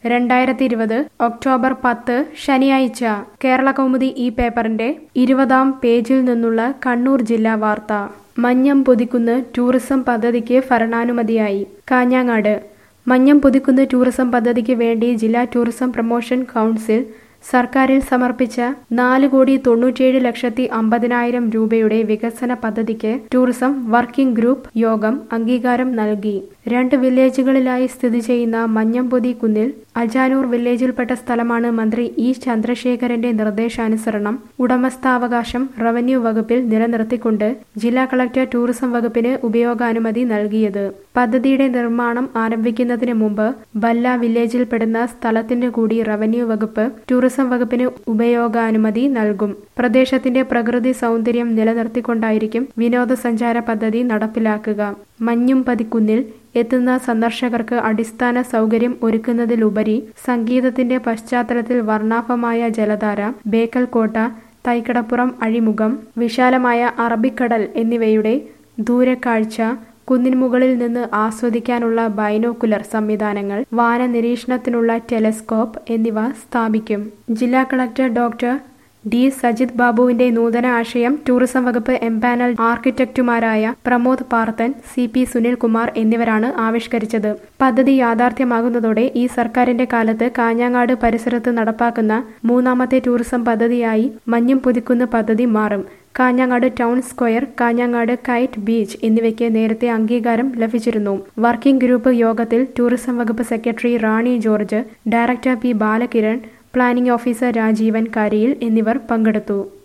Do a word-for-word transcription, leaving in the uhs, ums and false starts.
രണ്ടായിരത്തി ഇരുപത് ഒക്ടോബർ പത്ത് ശനിയാഴ്ച കേരളകൗമുദി ഈ പേപ്പറിന്റെ ഇരുപതാം പേജിൽ നിന്നുള്ള കണ്ണൂർ ജില്ലാ വാർത്ത. മഞ്ഞം പൊതിക്കുന്ന് ടൂറിസം പദ്ധതിക്ക് ഭരണാനുമതിയായി. കാഞ്ഞങ്ങാട്. മഞ്ഞം പൊതിക്കുന്ന് ടൂറിസം പദ്ധതിക്ക് വേണ്ടി ജില്ലാ ടൂറിസം പ്രൊമോഷൻ കൗൺസിൽ സർക്കാരിൽ സമർപ്പിച്ച നാല് കോടി തൊണ്ണൂറ്റിയേഴ് ലക്ഷത്തി അമ്പതിനായിരം രൂപയുടെ വികസന പദ്ധതിക്ക് ടൂറിസം വർക്കിംഗ് ഗ്രൂപ്പ് യോഗം അംഗീകാരം നൽകി. രണ്ട് വില്ലേജുകളിലായി സ്ഥിതി ചെയ്യുന്ന മഞ്ഞംപൊതി കുന്നിൽ അജാനൂർ വില്ലേജിൽപ്പെട്ട സ്ഥലമാണ് മന്ത്രി ഇ ചന്ദ്രശേഖരന്റെ നിർദ്ദേശാനുസരണം ഉടമസ്ഥാവകാശം റവന്യൂ വകുപ്പിൽ നിലനിർത്തിക്കൊണ്ട് ജില്ലാ കളക്ടർ ടൂറിസം വകുപ്പിന് ഉപയോഗാനുമതി നൽകിയത്. പദ്ധതിയുടെ നിർമ്മാണം ആരംഭിക്കുന്നതിന് മുമ്പ് ബല്ല വില്ലേജിൽപ്പെടുന്ന സ്ഥലത്തിന് കൂടി റവന്യൂ വകുപ്പ് ടൂറിസം വകുപ്പിന് ഉപയോഗാനുമതി നൽകും. പ്രദേശത്തിന്റെ പ്രകൃതി സൗന്ദര്യം നിലനിർത്തിക്കൊണ്ടായിരിക്കും വിനോദസഞ്ചാര പദ്ധതി നടപ്പിലാക്കുക. മഞ്ഞുംപതിക്കുന്നിൽ എത്തുന്ന സന്ദർശകർക്ക് അടിസ്ഥാന സൗകര്യം ഒരുക്കുന്നതിലുപരി സംഗീതത്തിന്റെ പശ്ചാത്തലത്തിൽ വർണ്ണാഭമായ ജലധാര, ബേക്കൽ കോട്ട, തൈക്കടപ്പുറം അഴിമുഖം, വിശാലമായ അറബിക്കടൽ എന്നിവയുടെ ദൂരക്കാഴ്ച, കുന്നിൻ മുകളിൽ നിന്ന് ആസ്വദിക്കാനുള്ള ബൈനോക്കുലർ സംവിധാനങ്ങൾ, വാന നിരീക്ഷണത്തിനുള്ള ടെലസ്കോപ്പ് എന്നിവ സ്ഥാപിക്കും. ജില്ലാ കളക്ടർ ഡോക്ടർ ഡി സജിത് ബാബുവിന്റെ നൂതന ആശയം ടൂറിസം വകുപ്പ് എംപാനൽ ആർക്കിടെക്റ്റുമാരായ പ്രമോദ് പാർത്തൻ, സി പി സുനിൽകുമാർ എന്നിവരാണ് ആവിഷ്കരിച്ചത്. പദ്ധതി യാഥാർത്ഥ്യമാകുന്നതോടെ ഈ സർക്കാരിന്റെ കാലത്ത് കാഞ്ഞങ്ങാട് പരിസരത്ത് നടപ്പാക്കുന്ന മൂന്നാമത്തെ ടൂറിസം പദ്ധതിയായി മഞ്ഞും പൊതിക്കുന്ന് പദ്ധതി മാറും. Kanhangad town square, Kanhangad kite beach എന്നിവയ്ക്ക് നേരത്തെ അംഗീകാരം ലഭിച്ചിരുന്നു. വർക്കിംഗ് ഗ്രൂപ്പ് യോഗത്തിൽ ടൂറിസം വകുപ്പ് secretary Rani George, director P Balakiran, planning officer Rajeevan Kariyil എന്നിവർ പങ്കെടുത്തു.